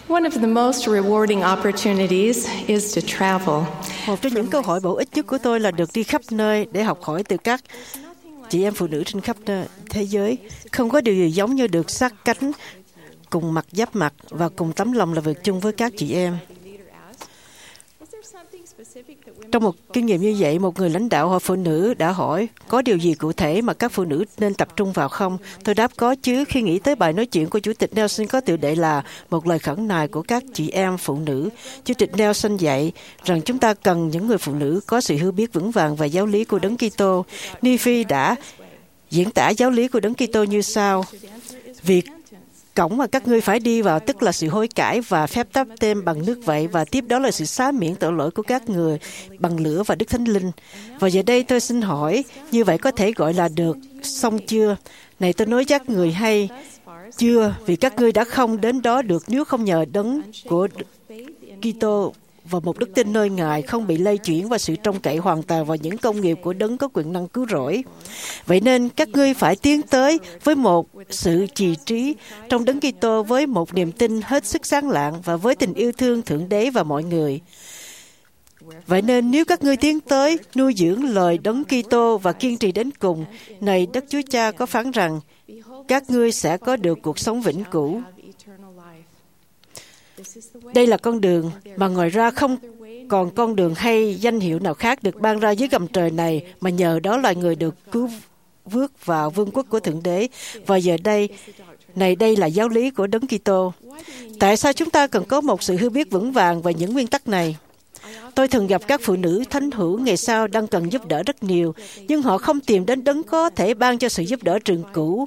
One of the most rewarding opportunities is to travel. Một trong những câu hỏi bổ ích nhất của tôi là được đi khắp nơi để học hỏi từ các chị em phụ nữ trên khắp thế giới. Không có điều gì giống như được sát cánh, cùng mặt giáp mặt và cùng tấm lòng làm việc chung với các chị em. Trong một kinh nghiệm như vậy, một người lãnh đạo hội phụ nữ đã hỏi, có điều gì cụ thể mà các phụ nữ nên tập trung vào không? Tôi đáp có chứ, khi nghĩ tới bài nói chuyện của Chủ tịch Nelson có tựa đề là một lời khẩn nài của các chị em phụ nữ. Chủ tịch Nelson dạy rằng chúng ta cần những người phụ nữ có sự hiểu biết vững vàng về giáo lý của Đấng Kitô. Nephi đã diễn tả giáo lý của Đấng Kitô như sau: việc cổng mà các ngươi phải đi vào tức là sự hối cải và phép táp tên bằng nước vậy, và tiếp đó là sự xá miễn tội lỗi của các người bằng lửa và Đức Thánh Linh. Và giờ đây tôi xin hỏi, như vậy có thể gọi là được xong chưa? Này tôi nói các người hay chưa, vì các ngươi đã không đến đó được nếu không nhờ Đấng của Kitô và một đức tin nơi Ngài không bị lay chuyển và sự trông cậy hoàn toàn vào những công nghiệp của Đấng có quyền năng cứu rỗi. Vậy nên các ngươi phải tiến tới với một sự trì trí trong Đấng Kitô, với một niềm tin hết sức sáng lạng và với tình yêu thương Thượng Đế và mọi người. Vậy nên nếu các ngươi tiến tới nuôi dưỡng lời Đấng Kitô và kiên trì đến cùng, này Đức Chúa Cha có phán rằng các ngươi sẽ có được cuộc sống vĩnh cửu. Đây là con đường mà ngoài ra không còn con đường hay danh hiệu nào khác được ban ra dưới gầm trời này, mà nhờ đó loài người được cứu vớt vào vương quốc của Thượng Đế. Và giờ đây, đây là giáo lý của Đấng Kitô. Tại sao chúng ta cần có một sự hiểu biết vững vàng về những nguyên tắc này? Tôi thường gặp các phụ nữ thánh hữu ngày sau đang cần giúp đỡ rất nhiều, nhưng họ không tìm đến Đấng có thể ban cho sự giúp đỡ trường cửu.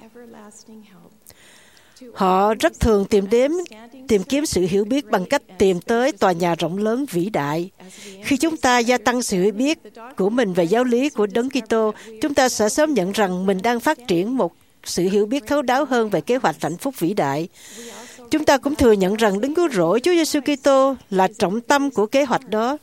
Họ rất thường tìm kiếm sự hiểu biết bằng cách tìm tới tòa nhà rộng lớn vĩ đại. Khi chúng ta gia tăng sự hiểu biết của mình về giáo lý của Đấng Kitô, chúng ta sẽ sớm nhận rằng mình đang phát triển một sự hiểu biết thấu đáo hơn về kế hoạch hạnh phúc vĩ đại. Chúng ta cũng thừa nhận rằng Đấng cứu rỗi Chúa Giêsu Kitô là trọng tâm của kế hoạch đó.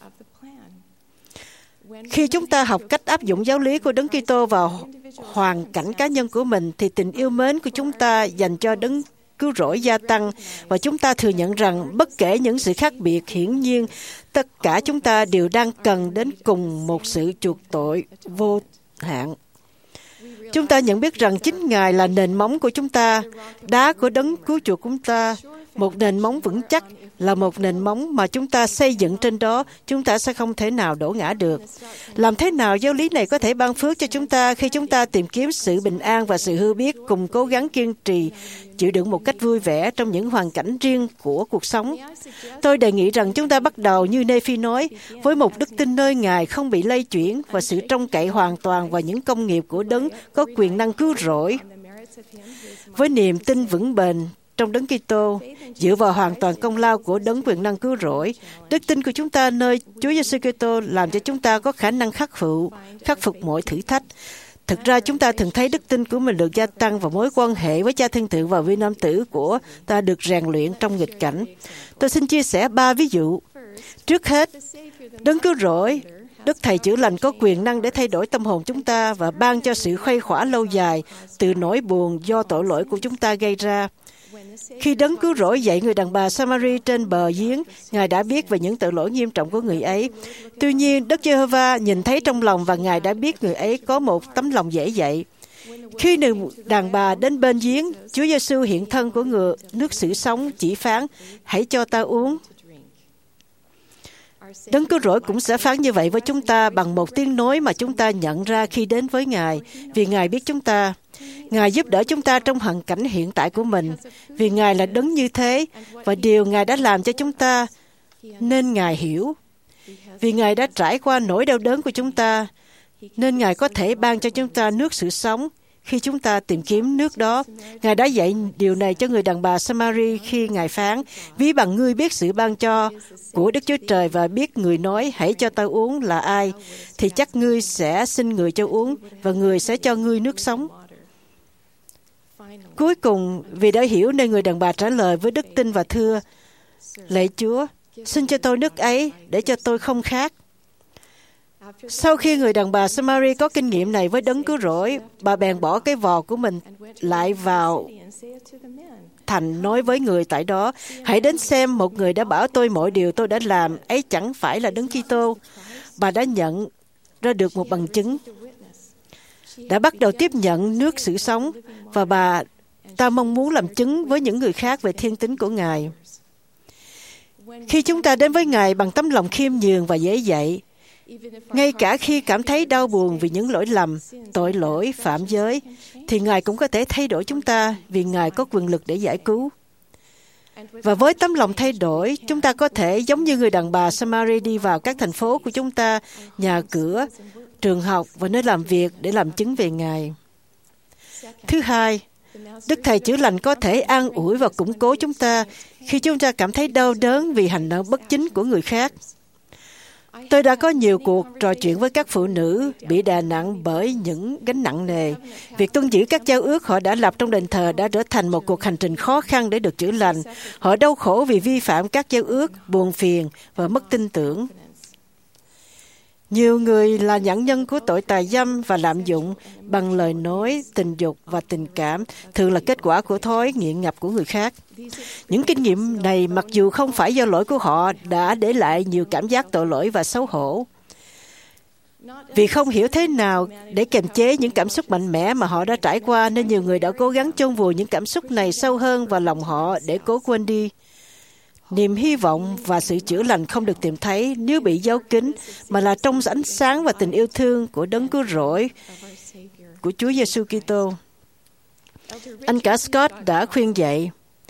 Khi chúng ta học cách áp dụng giáo lý của Đấng Kitô vào hoàn cảnh cá nhân của mình, thì tình yêu mến của chúng ta dành cho Đấng cứu rỗi gia tăng, và chúng ta thừa nhận rằng bất kể những sự khác biệt, hiển nhiên tất cả chúng ta đều đang cần đến cùng một sự chuộc tội vô hạn. Chúng ta nhận biết rằng chính Ngài là nền móng của chúng ta, đá của Đấng cứu chuộc chúng ta. Một nền móng vững chắc là một nền móng mà chúng ta xây dựng trên đó, chúng ta sẽ không thể nào đổ ngã được. Làm thế nào giáo lý này có thể ban phước cho chúng ta khi chúng ta tìm kiếm sự bình an và sự hiểu biết, cùng cố gắng kiên trì, chịu đựng một cách vui vẻ trong những hoàn cảnh riêng của cuộc sống? Tôi đề nghị rằng chúng ta bắt đầu như Nephi nói, với một đức tin nơi Ngài không bị lay chuyển và sự trông cậy hoàn toàn vào những công nghiệp của Đấng có quyền năng cứu rỗi. Với niềm tin vững bền trong Đấng Kitô, dựa vào hoàn toàn công lao của Đấng quyền năng cứu rỗi, đức tin của chúng ta nơi Chúa Giêsu Kitô làm cho chúng ta có khả năng khắc phục mọi thử thách. Thực ra chúng ta thường thấy đức tin của mình được gia tăng và mối quan hệ với Cha Thiên Thượng và Viên Nam Tử của ta được rèn luyện trong nghịch cảnh. Tôi xin chia sẻ 3 ví dụ. Trước hết, Đấng cứu rỗi, Đức Thầy chữa lành có quyền năng để thay đổi tâm hồn chúng ta và ban cho sự khuây khỏa lâu dài từ nỗi buồn do tội lỗi của chúng ta gây ra. Khi Đấng cứu rỗi dạy người đàn bà Samari trên bờ giếng, Ngài đã biết về những tội lỗi nghiêm trọng của người ấy. Tuy nhiên, Đức Giê-hô-va nhìn thấy trong lòng và Ngài đã biết người ấy có một tấm lòng dễ dạy. Khi người đàn bà đến bên giếng, Chúa Giêsu hiện thân của người nước sự sống chỉ phán, hãy cho ta uống. Đấng cứu rỗi cũng sẽ phán như vậy với chúng ta bằng một tiếng nói mà chúng ta nhận ra khi đến với Ngài, vì Ngài biết chúng ta. Ngài giúp đỡ chúng ta trong hoàn cảnh hiện tại của mình, vì Ngài là Đấng như thế, và điều Ngài đã làm cho chúng ta, nên Ngài hiểu. Vì Ngài đã trải qua nỗi đau đớn của chúng ta, nên Ngài có thể ban cho chúng ta nước sự sống khi chúng ta tìm kiếm nước đó. Ngài đã dạy điều này cho người đàn bà Samari khi Ngài phán, ví bằng ngươi biết sự ban cho của Đức Chúa Trời và biết người nói hãy cho ta uống là ai, thì chắc ngươi sẽ xin người cho uống và người sẽ cho ngươi nước sống. Cuối cùng, vì đã hiểu nên người đàn bà trả lời với đức tin và thưa, lạy Chúa, xin cho tôi nước ấy để cho tôi không khát. Sau khi người đàn bà Samari có kinh nghiệm này với đấng cứu rỗi, bà bèn bỏ cái vò của mình lại vào thành nói với người tại đó: hãy đến xem, một người đã bảo tôi mọi điều tôi đã làm, ấy chẳng phải là đấng Kitô. Bà đã nhận ra được một bằng chứng, đã bắt đầu tiếp nhận nước sự sống, và bà ta mong muốn làm chứng với những người khác về thiên tính của Ngài. Khi chúng ta đến với Ngài bằng tấm lòng khiêm nhường và dễ dạy, ngay cả khi cảm thấy đau buồn vì những lỗi lầm, tội lỗi, phạm giới, thì Ngài cũng có thể thay đổi chúng ta vì Ngài có quyền lực để giải cứu. Và với tấm lòng thay đổi, chúng ta có thể giống như người đàn bà Samari đi vào các thành phố của chúng ta, nhà cửa, trường học và nơi làm việc để làm chứng về Ngài. Thứ hai, Đức Thầy Chữa Lành có thể an ủi và củng cố chúng ta khi chúng ta cảm thấy đau đớn vì hành động bất chính của người khác. Tôi đã có nhiều cuộc trò chuyện với các phụ nữ bị đè nặng bởi những gánh nặng nề. Việc tuân giữ các giao ước họ đã lập trong đền thờ đã trở thành một cuộc hành trình khó khăn để được chữa lành. Họ đau khổ vì vi phạm các giao ước, buồn phiền và mất tin tưởng. Nhiều người là nạn nhân của tội tà dâm và lạm dụng bằng lời nói, tình dục và tình cảm, thường là kết quả của thói nghiện ngập của người khác. Những kinh nghiệm này, mặc dù không phải do lỗi của họ, đã để lại nhiều cảm giác tội lỗi và xấu hổ. Vì không hiểu thế nào để kiềm chế những cảm xúc mạnh mẽ mà họ đã trải qua, nên nhiều người đã cố gắng chôn vùi những cảm xúc này sâu hơn vào lòng họ để cố quên đi. Niềm hy vọng và sự chữa lành không được tìm thấy nếu bị giấu kín, mà là trong ánh sáng và tình yêu thương của đấng cứu rỗi của Chúa Giêsu Kitô. Anh cả Scott đã khuyên dạy: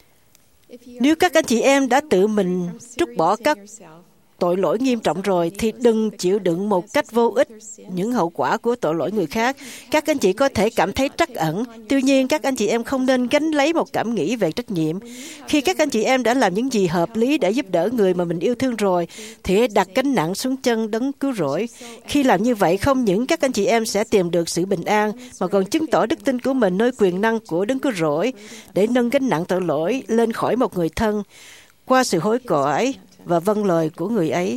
nếu các anh chị em đã tự mình trút bỏ các tội lỗi nghiêm trọng rồi, thì đừng chịu đựng một cách vô ích những hậu quả của tội lỗi người khác. Các anh chị có thể cảm thấy trắc ẩn, tuy nhiên các anh chị em không nên gánh lấy một cảm nghĩ về trách nhiệm. Khi các anh chị em đã làm những gì hợp lý để giúp đỡ người mà mình yêu thương rồi, thì hãy đặt gánh nặng xuống chân đấng cứu rỗi. Khi làm như vậy, không những các anh chị em sẽ tìm được sự bình an, mà còn chứng tỏ đức tin của mình nơi quyền năng của đấng cứu rỗi để nâng gánh nặng tội lỗi lên khỏi một người thân qua sự hối cải và vâng lời của người ấy.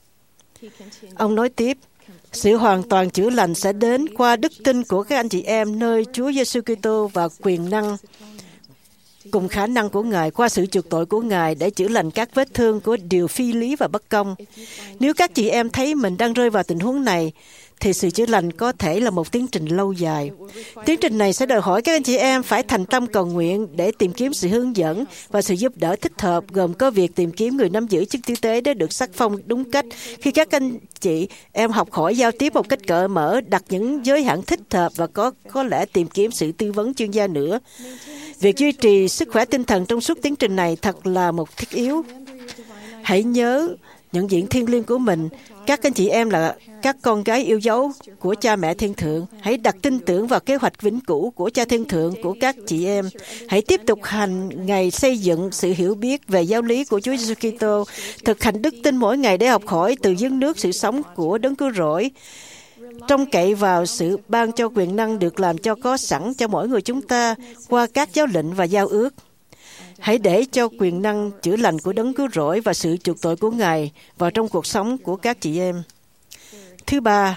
Ông nói tiếp: sự hoàn toàn chữa lành sẽ đến qua đức tin của các anh chị em nơi Chúa Giêsu Kitô và quyền năng cùng khả năng của Ngài qua sự chuộc tội của Ngài để chữa lành các vết thương của điều phi lý và bất công. Nếu các chị em thấy mình đang rơi vào tình huống này, thì sự chữa lành có thể là một tiến trình lâu dài. Tiến trình này sẽ đòi hỏi các anh chị em phải thành tâm cầu nguyện để tìm kiếm sự hướng dẫn và sự giúp đỡ thích hợp, gồm có việc tìm kiếm người nắm giữ chức tư tế để được sắc phong đúng cách. Khi các anh chị em học hỏi giao tiếp một cách cởi mở, đặt những giới hạn thích hợp và có lẽ tìm kiếm sự tư vấn chuyên gia nữa. Việc duy trì sức khỏe tinh thần trong suốt tiến trình này thật là một thiết yếu. Hãy nhớ nhận diện thiêng liêng của mình. Các anh chị em là các con gái yêu dấu của cha mẹ thiên thượng. Hãy đặt tin tưởng vào kế hoạch vĩnh cửu của cha thiên thượng của các chị em. Hãy tiếp tục hành ngày xây dựng sự hiểu biết về giáo lý của Chúa Giêsu Kitô, thực hành đức tin mỗi ngày để học hỏi từ giếng nước sự sống của đấng cứu rỗi, trông cậy vào sự ban cho quyền năng được làm cho có sẵn cho mỗi người chúng ta qua các giáo lệnh và giao ước. Hãy để cho quyền năng chữa lành của đấng cứu rỗi và sự chuộc tội của Ngài vào trong cuộc sống của các chị em. Thứ ba,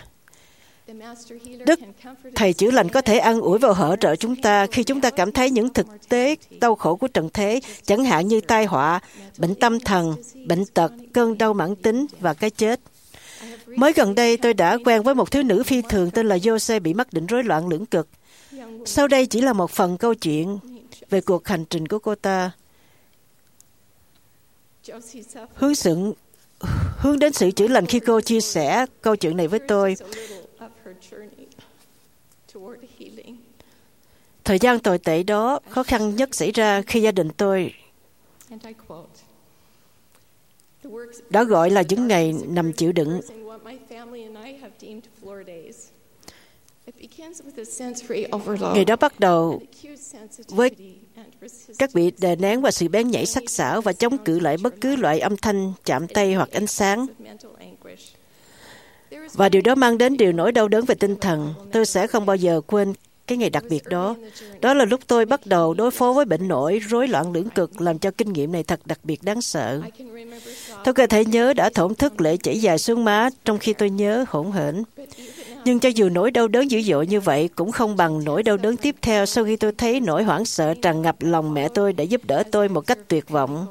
Đức Thầy chữa lành có thể an ủi và hỗ trợ chúng ta khi chúng ta cảm thấy những thực tế đau khổ của trần thế, chẳng hạn như tai họa, bệnh tâm thần, bệnh tật, cơn đau mãn tính và cái chết. Mới gần đây, tôi đã quen với một thiếu nữ phi thường tên là Jose bị mắc bệnh rối loạn lưỡng cực. Sau đây chỉ là một phần câu chuyện về cuộc hành trình của cô ta. Hướng đến sự chữa lành khi cô chia sẻ câu chuyện này với tôi. Thời gian tồi tệ đó khó khăn nhất xảy ra khi gia đình tôi đã gọi là những ngày nằm chịu đựng. Ngày đó bắt đầu với các bị đè nén và sự bén nhảy sắc sảo và chống cự lại bất cứ loại âm thanh, chạm tay hoặc ánh sáng. Và điều đó mang đến điều nỗi đau đớn về tinh thần. Tôi sẽ không bao giờ quên cái ngày đặc biệt đó. Đó là lúc tôi bắt đầu đối phó với bệnh nổi rối loạn lưỡng cực, làm cho kinh nghiệm này thật đặc biệt đáng sợ. Tôi có thể nhớ đã thổn thức lệ chảy dài xuống má trong khi tôi nhớ hỗn hển. Nhưng cho dù nỗi đau đớn dữ dội như vậy cũng không bằng nỗi đau đớn tiếp theo sau khi tôi thấy nỗi hoảng sợ tràn ngập lòng mẹ tôi đã giúp đỡ tôi một cách tuyệt vọng.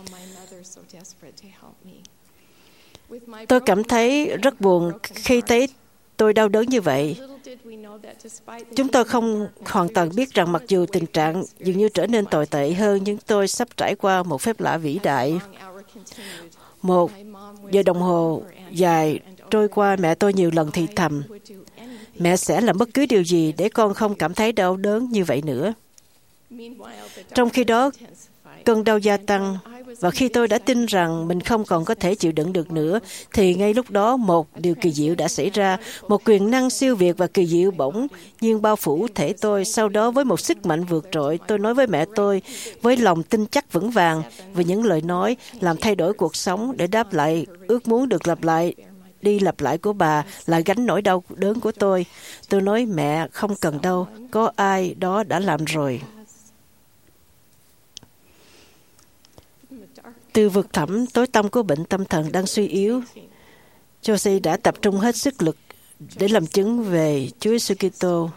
Tôi cảm thấy rất buồn khi thấy tôi đau đớn như vậy. Chúng tôi không hoàn toàn biết rằng mặc dù tình trạng dường như trở nên tồi tệ hơn, nhưng tôi sắp trải qua một phép lạ vĩ đại. 1 giờ đồng hồ dài trôi qua, mẹ tôi nhiều lần thì thầm, mẹ sẽ làm bất cứ điều gì để con không cảm thấy đau đớn như vậy nữa. Trong khi đó, cơn đau gia tăng, và khi tôi đã tin rằng mình không còn có thể chịu đựng được nữa, thì ngay lúc đó một điều kỳ diệu đã xảy ra. Một quyền năng siêu việt và kỳ diệu bỗng nhiên bao phủ thể tôi. Sau đó với một sức mạnh vượt trội, tôi nói với mẹ tôi với lòng tin chắc vững vàng về những lời nói làm thay đổi cuộc sống để đáp lại ước muốn được lặp lại của bà là gánh nỗi đau đớn của tôi. Tôi nói mẹ không cần đâu, có ai đó đã làm rồi. Từ vực thẳm tối tăm của bệnh tâm thần đang suy yếu, Josie đã tập trung hết sức lực để làm chứng về Chúa Giêsu Kitô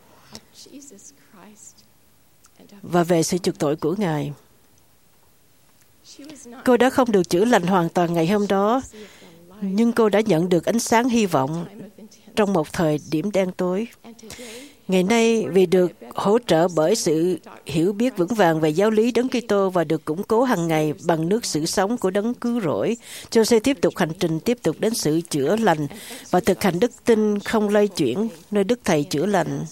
và về sự chuộc tội của Ngài. Cô đã không được chữa lành hoàn toàn ngày hôm đó, nhưng cô đã nhận được ánh sáng hy vọng trong một thời điểm đen tối. Ngày nay, vì được hỗ trợ bởi sự hiểu biết vững vàng về giáo lý Đấng Kitô và được củng cố hàng ngày bằng nước sự sống của Đấng cứu rỗi, Josie tiếp tục hành trình tiếp tục đến sự chữa lành và thực hành đức tin không lay chuyển nơi Đức Thầy chữa lành.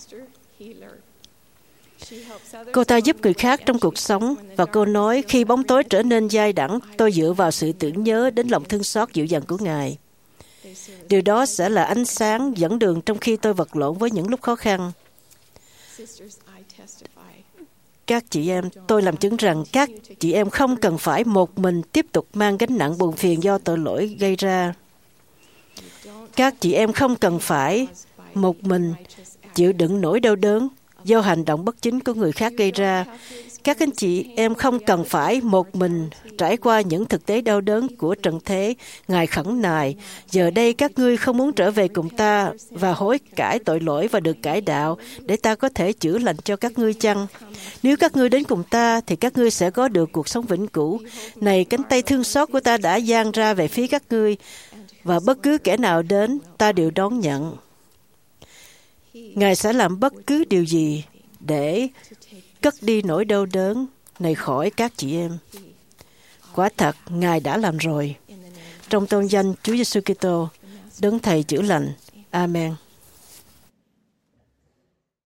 Cô ta giúp người khác trong cuộc sống, và cô nói, khi bóng tối trở nên dai đẳng, tôi dựa vào sự tưởng nhớ đến lòng thương xót dịu dàng của Ngài. Điều đó sẽ là ánh sáng dẫn đường trong khi tôi vật lộn với những lúc khó khăn. Các chị em, tôi làm chứng rằng các chị em không cần phải một mình tiếp tục mang gánh nặng buồn phiền do tội lỗi gây ra. Các chị em không cần phải một mình chịu đựng nỗi đau đớn do hành động bất chính của người khác gây ra. Các anh chị em không cần phải một mình trải qua những thực tế đau đớn của trần thế. Ngài khẩn nài, giờ đây các ngươi không muốn trở về cùng ta và hối cải tội lỗi và được cải đạo để ta có thể chữa lành cho các ngươi chăng? Nếu các ngươi đến cùng ta thì các ngươi sẽ có được cuộc sống vĩnh cửu. Này, cánh tay thương xót của ta đã dang ra về phía các ngươi, và bất cứ kẻ nào đến ta đều đón nhận. Ngài sẽ làm bất cứ điều gì để cất đi nỗi đau đớn này khỏi các chị em. Quả thật, Ngài đã làm rồi. Trong tôn danh Chúa Giêsu Kitô, Đấng Thầy chữa lành. Amen.